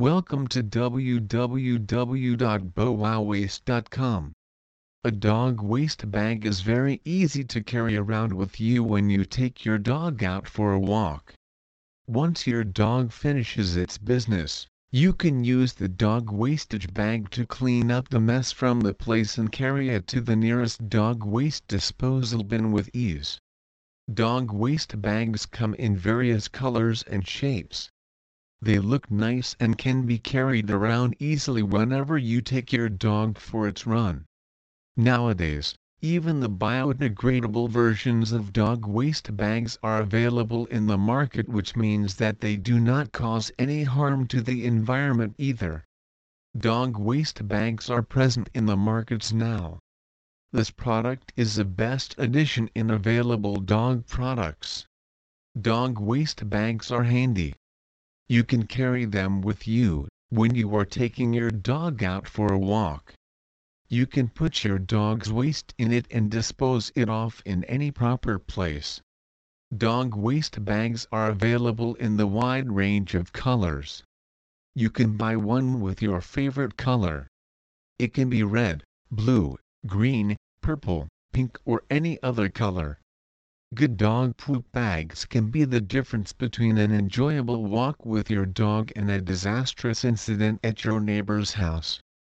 Welcome to www.bowwowwaste.com. A dog waste bag is very easy to carry around with you when you take your dog out for a walk. Once your dog finishes its business, you can use the dog wastage bag to clean up the mess from the place and carry it to the nearest dog waste disposal bin with ease. Dog waste bags come in various colors and shapes. They look nice and can be carried around easily whenever you take your dog for its run. Nowadays, even the biodegradable versions of dog waste bags are available in the market, which means that they do not cause any harm to the environment either. Dog waste bags are present in the markets now. This product is the best addition in available dog products. Dog waste bags are handy. You can carry them with you when you are taking your dog out for a walk. You can put your dog's waste in it and dispose it off in any proper place. Dog waste bags are available in the wide range of colors. You can buy one with your favorite color. It can be red, blue, green, purple, pink or any other color. Good dog poop bags can be the difference between an enjoyable walk with your dog and a disastrous incident at your neighbor's house.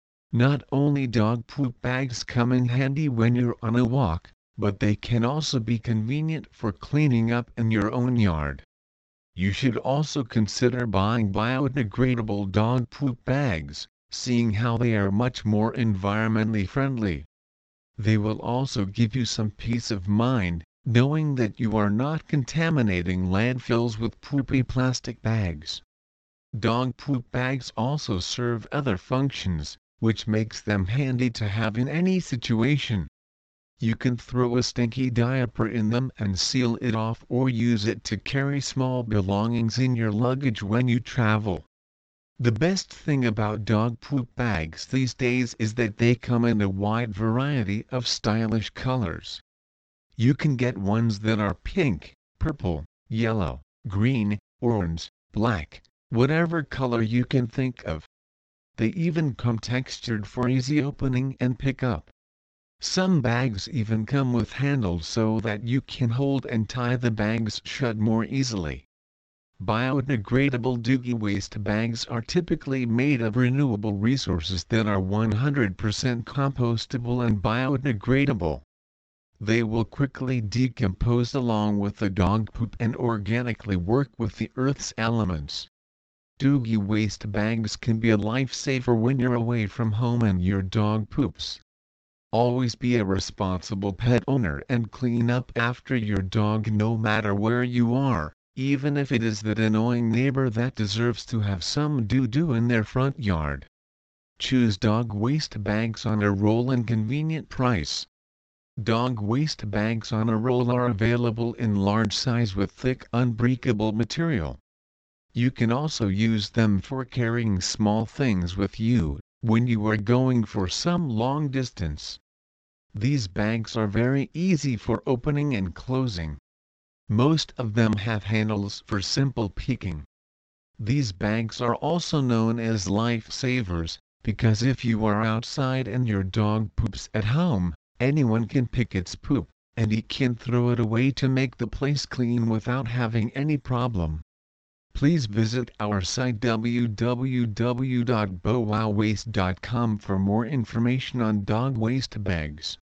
Not only dog poop bags come in handy when you're on a walk, but they can also be convenient for cleaning up in your own yard. You should also consider buying biodegradable dog poop bags, seeing how they are much more environmentally friendly. They will also give you some peace of mind, knowing that you are not contaminating landfills with poopy plastic bags. Dog poop bags also serve other functions, which makes them handy to have in any situation. You can throw a stinky diaper in them and seal it off, or use it to carry small belongings in your luggage when you travel. The best thing about dog poop bags these days is that they come in a wide variety of stylish colors. You can get ones that are pink, purple, yellow, green, orange, black, whatever color you can think of. They even come textured for easy opening and pickup. Some bags even come with handles so that you can hold and tie the bags shut more easily. Biodegradable doggy waste bags are typically made of renewable resources that are 100% compostable and biodegradable. They will quickly decompose along with the dog poop and organically work with the earth's elements. Doggy waste bags can be a lifesaver when you're away from home and your dog poops. Always be a responsible pet owner and clean up after your dog no matter where you are, even if it is that annoying neighbor that deserves to have some doo-doo in their front yard. Choose dog waste bags on a roll and convenient price. Dog waste bags on a roll are available in large size with thick unbreakable material. You can also use them for carrying small things with you when you are going for some long distance. These bags are very easy for opening and closing. Most of them have handles for simple picking. These bags are also known as lifesavers, because if you are outside and your dog poops at home, anyone can pick its poop, and he can throw it away to make the place clean without having any problem. Please visit our site www.bowwowwaste.com for more information on dog waste bags.